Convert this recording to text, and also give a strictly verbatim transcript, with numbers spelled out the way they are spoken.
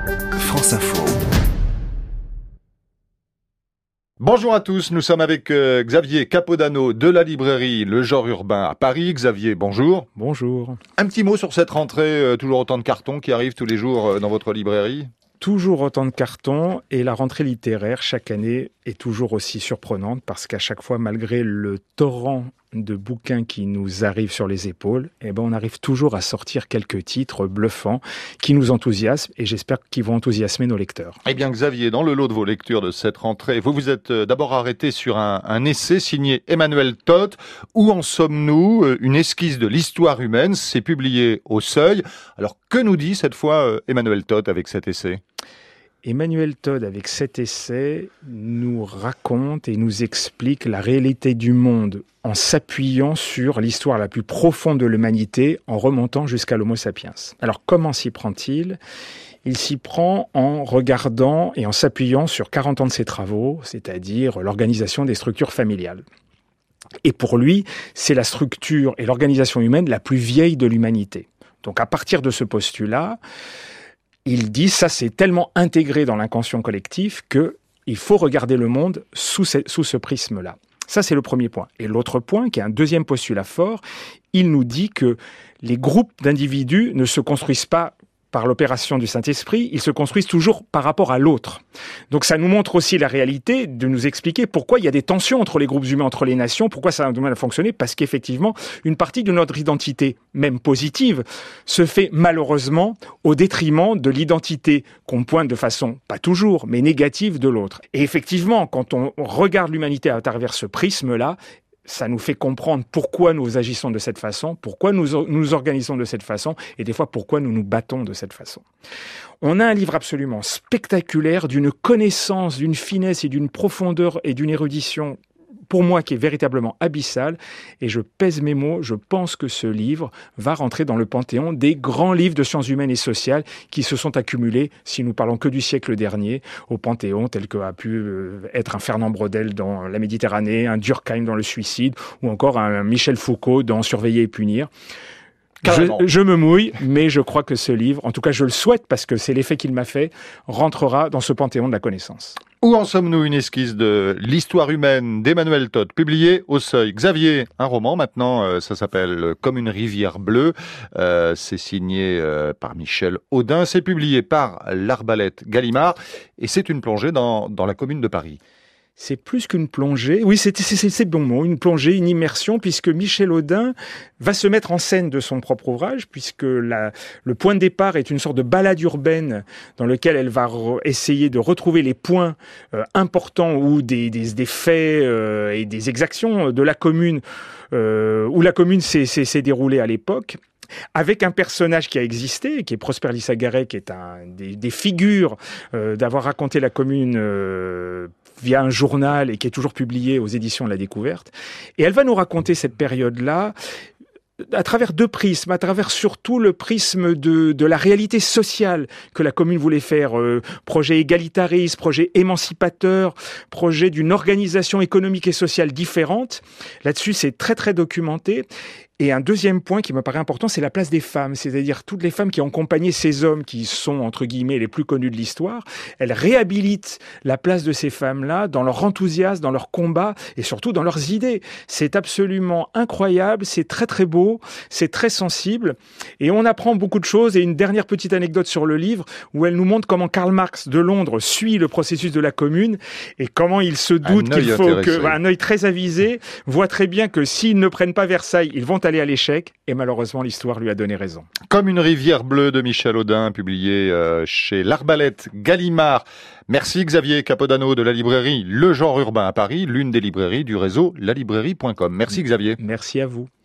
France Info. Bonjour à tous, nous sommes avec euh, Xavier Capodano de la librairie Le Genre Urbain à Paris. Xavier, bonjour. Bonjour. Un petit mot sur cette rentrée, euh, toujours autant de cartons qui arrivent tous les jours euh, dans votre librairie ? Toujours autant de cartons et la rentrée littéraire chaque année est toujours aussi surprenante parce qu'à chaque fois, malgré le torrent de bouquins qui nous arrivent sur les épaules, eh ben on arrive toujours à sortir quelques titres bluffants qui nous enthousiasment et j'espère qu'ils vont enthousiasmer nos lecteurs. Eh bien Xavier, dans le lot de vos lectures de cette rentrée, vous vous êtes d'abord arrêté sur un, un essai signé Emmanuel Todt. Où en sommes-nous ? Une esquisse de l'histoire humaine, c'est publié au Seuil. Alors que nous dit cette fois Emmanuel Todt avec cet essai ? Emmanuel Todt, avec cet essai, nous raconte et nous explique la réalité du monde en s'appuyant sur l'histoire la plus profonde de l'humanité, en remontant jusqu'à l'Homo sapiens. Alors, comment s'y prend-il ? Il s'y prend en regardant et en s'appuyant sur quarante ans de ses travaux, c'est-à-dire l'organisation des structures familiales. Et pour lui, c'est la structure et l'organisation humaine la plus vieille de l'humanité. Donc, à partir de ce postulat, il dit, ça c'est tellement intégré dans l'inconscient collectif qu'il faut regarder le monde sous ce, sous ce prisme-là. Ça c'est le premier point. Et l'autre point, qui est un deuxième postulat fort, il nous dit que les groupes d'individus ne se construisent pas par l'opération du Saint-Esprit, ils se construisent toujours par rapport à l'autre. Donc ça nous montre aussi la réalité de nous expliquer pourquoi il y a des tensions entre les groupes humains, entre les nations, pourquoi ça a du mal à fonctionner, parce qu'effectivement, une partie de notre identité, même positive, se fait malheureusement au détriment de l'identité qu'on pointe de façon, pas toujours, mais négative de l'autre. Et effectivement, quand on regarde l'humanité à travers ce prisme-là, ça nous fait comprendre pourquoi nous agissons de cette façon, pourquoi nous nous organisons de cette façon, et des fois pourquoi nous nous battons de cette façon. On a un livre absolument spectaculaire, d'une connaissance, d'une finesse et d'une profondeur et d'une érudition, pour moi, qui est véritablement abyssale, et je pèse mes mots, je pense que ce livre va rentrer dans le panthéon des grands livres de sciences humaines et sociales qui se sont accumulés, si nous parlons que du siècle dernier, au panthéon, tel que a pu être un Fernand Braudel dans La Méditerranée, un Durkheim dans Le Suicide, ou encore un Michel Foucault dans Surveiller et punir. Je, je me mouille, mais je crois que ce livre, en tout cas je le souhaite parce que c'est l'effet qu'il m'a fait, rentrera dans ce panthéon de la connaissance. Où en sommes-nous ? Une esquisse de l'histoire humaine d'Emmanuel Todt, publié au Seuil. Xavier, un roman maintenant, ça s'appelle Comme une rivière bleue. Euh, c'est signé euh, par Michel Audin. C'est publié par l'Arbalète Gallimard et c'est une plongée dans, dans la commune de Paris. C'est plus qu'une plongée, oui, c'est, c'est, c'est, c'est bon mot, une plongée, une immersion, puisque Michel Audin va se mettre en scène de son propre ouvrage, puisque la, le point de départ est une sorte de balade urbaine dans lequel elle va re- essayer de retrouver les points euh, importants ou des, des, des faits euh, et des exactions de la commune, euh, où la commune s'est, s'est, s'est déroulée à l'époque. Avec un personnage qui a existé, qui est Prosper Lissagaray, qui est un des, des figures euh, d'avoir raconté la commune euh, via un journal et qui est toujours publié aux éditions de la Découverte. Et elle va nous raconter cette période-là à travers deux prismes, à travers surtout le prisme de, de la réalité sociale que la commune voulait faire, euh, projet égalitariste, projet émancipateur, projet d'une organisation économique et sociale différente. Là-dessus, c'est très très documenté. Et un deuxième point qui me paraît important, c'est la place des femmes, c'est-à-dire toutes les femmes qui ont accompagné ces hommes qui sont, entre guillemets, les plus connus de l'histoire. Elles réhabilitent la place de ces femmes-là dans leur enthousiasme, dans leur combat et surtout dans leurs idées. C'est absolument incroyable, c'est très très beau, c'est très sensible et on apprend beaucoup de choses. Et une dernière petite anecdote sur le livre où elle nous montre comment Karl Marx de Londres suit le processus de la commune et comment il se doute qu'il faut intéressé. que, un œil très avisé voit très bien que s'ils ne prennent pas Versailles, ils vont aller à l'échec, et malheureusement l'histoire lui a donné raison. Comme une rivière bleue de Michel Audin, publié euh, chez l'Arbalète Gallimard. Merci Xavier Capodano de la librairie Le Genre Urbain à Paris, l'une des librairies du réseau la librairie point com. Merci Xavier. Merci à vous.